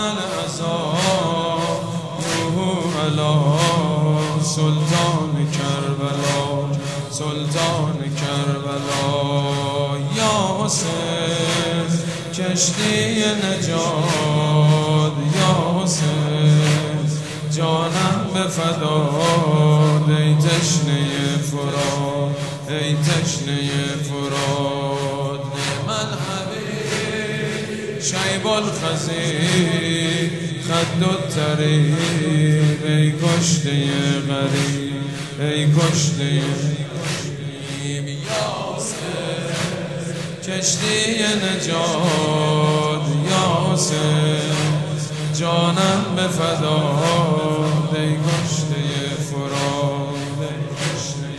العذاب روح علی سلطان کربلا سلطان کربلا یا حسین کشتی نجات یا حسین جانم به فداد ای تشنه فرات ای تشنه فرات نعم الحبیب شیب الخزیر خد الطریق ای کشته غریب ای کشته غریب یا حسین کشتی نجات یا حسین جانم به فداد ای کشته فرات ای کشته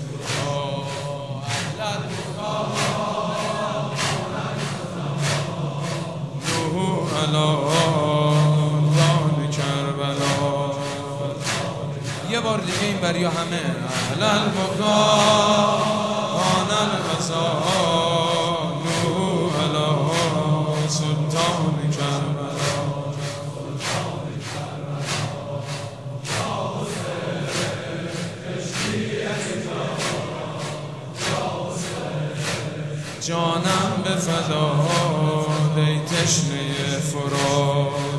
فرات روح علی کربلا. یه بار دیگه این بریا همه اهل البکا آن العذاب روح علی سلطان کربلا جانم به فداد ای تشنه فرات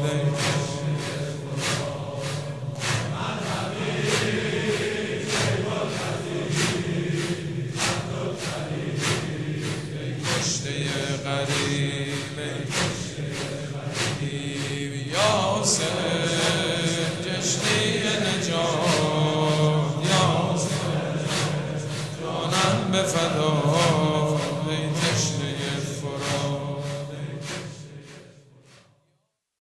غریب یا حسین کشتی نجات یا حسین جانم به فدا